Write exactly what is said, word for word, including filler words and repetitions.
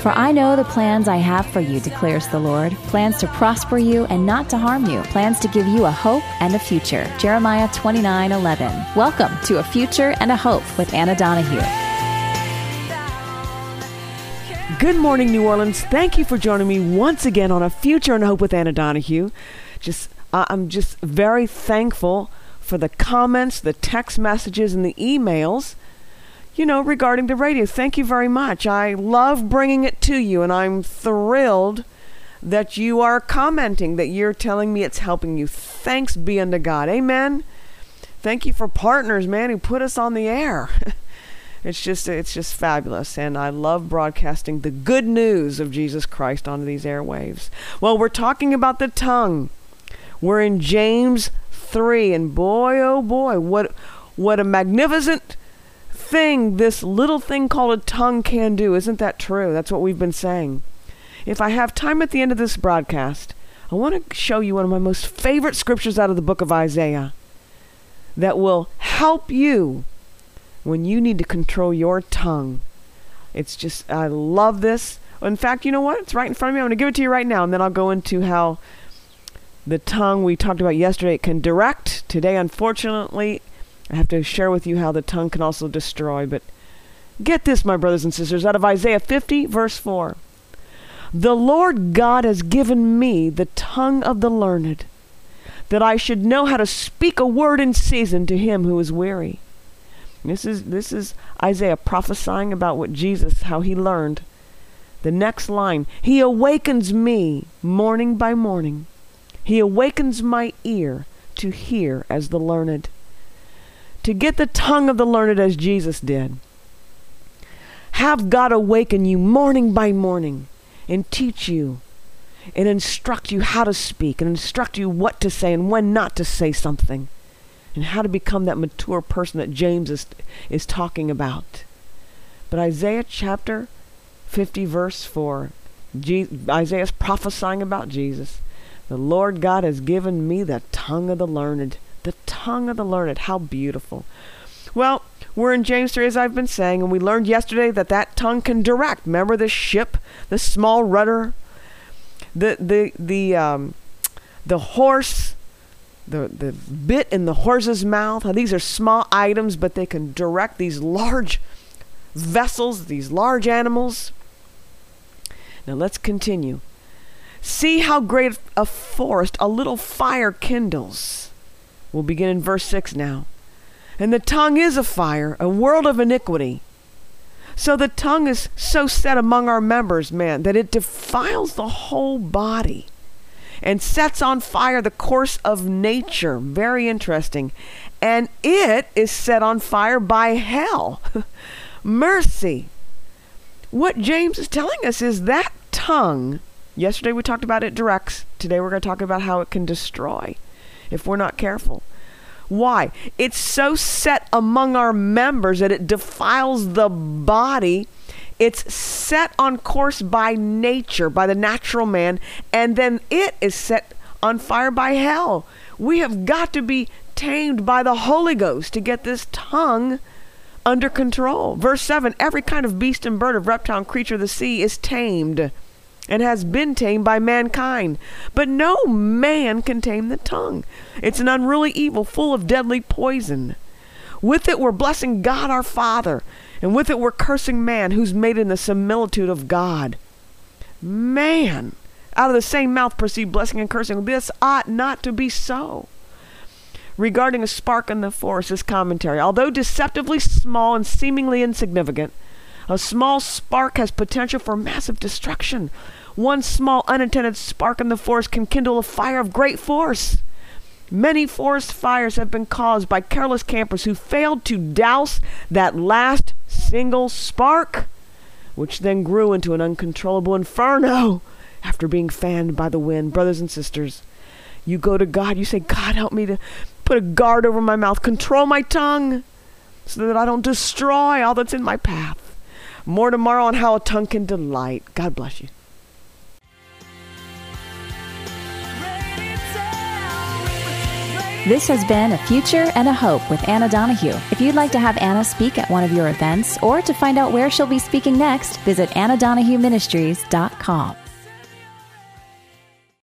For I know the plans I have for you, declares the Lord, plans to prosper you and not to harm you, plans to give you a hope and a future. Jeremiah twenty-nine eleven. Welcome to A Future and a Hope with Anna Donahue. Good morning, New Orleans. Thank you for joining me once again on A Future and a Hope with Anna Donahue. Just, uh, I'm just very thankful for the comments, the text messages, and the emails, you know, regarding the radio. Thank you very much. I love bringing it to you, and I'm thrilled that you are commenting, that you're telling me it's helping you. Thanks be unto God. Amen. Thank you for partners, man, who put us on the air. It's just, it's just fabulous, and I love broadcasting the good news of Jesus Christ onto these airwaves. Well, we're talking about the tongue. We're in James three, and boy, oh boy, what, what a magnificent thing this little thing called a tongue can do. Isn't that true? That's what we've been saying. If I have time at the end of this broadcast, I want to show you one of my most favorite scriptures out of the book of Isaiah that will help you when you need to control your tongue. It's just, I love this. In fact, you know what? It's right in front of me. I'm going to give it to you right now, and then I'll go into how the tongue we talked about yesterday can direct. Today, unfortunately, I have to share with you how the tongue can also destroy. But get this, my brothers and sisters, out of Isaiah fifty, verse four. The Lord God has given me the tongue of the learned, that I should know how to speak a word in season to him who is weary. This is this is Isaiah prophesying about what Jesus, how he learned. The next line, he awakens me morning by morning. He awakens my ear to hear as the learned. To get the tongue of the learned as Jesus did. Have God awaken you morning by morning and teach you and instruct you how to speak and instruct you what to say and when not to say something. And how to become that mature person that James is, is talking about. But Isaiah chapter fifty, verse four, Je- Isaiah is prophesying about Jesus. The Lord God has given me the tongue of the learned. The tongue of the learned. How beautiful. Well, we're in James three, as I've been saying, and we learned yesterday that that tongue can direct. Remember the ship, the small rudder, the the the um, the horse, the the bit in the horse's mouth. How these are small items, but they can direct these large vessels, these large animals. Now let's continue. See how great a forest a little fire kindles. We'll begin in verse six now. And the tongue is a fire, a world of iniquity. So the tongue is so set among our members, man, that it defiles the whole body and sets on fire the course of nature. Very interesting. And it is set on fire by hell. Mercy. What James is telling us is that tongue, yesterday we talked about it directs. Today we're going to talk about how it can destroy if we're not careful. Why? It's so set among our members that it defiles the body. It's set on course by nature, by the natural man, and then it is set on fire by hell. We have got to be tamed by the Holy Ghost to get this tongue under control. Verse seven, every kind of beast and bird, of reptile and creature of the sea is tamed and has been tamed by mankind. But no man can tame the tongue. It's an unruly evil full of deadly poison. With it we're blessing God our Father, and with it we're cursing man who's made in the similitude of God. Man, out of the same mouth proceed blessing and cursing. This ought not to be so. Regarding a spark in the forest, this commentary, although deceptively small and seemingly insignificant, a small spark has potential for massive destruction. One small unintended spark in the forest can kindle a fire of great force. Many forest fires have been caused by careless campers who failed to douse that last single spark, which then grew into an uncontrollable inferno after being fanned by the wind. Brothers and sisters, you go to God, you say, God, help me to put a guard over my mouth, control my tongue, so that I don't destroy all that's in my path. More tomorrow on how a tongue can delight. God bless you. This has been A Future and a Hope with Anna Donahue. If you'd like to have Anna speak at one of your events or to find out where she'll be speaking next, visit anna donahue ministries dot com.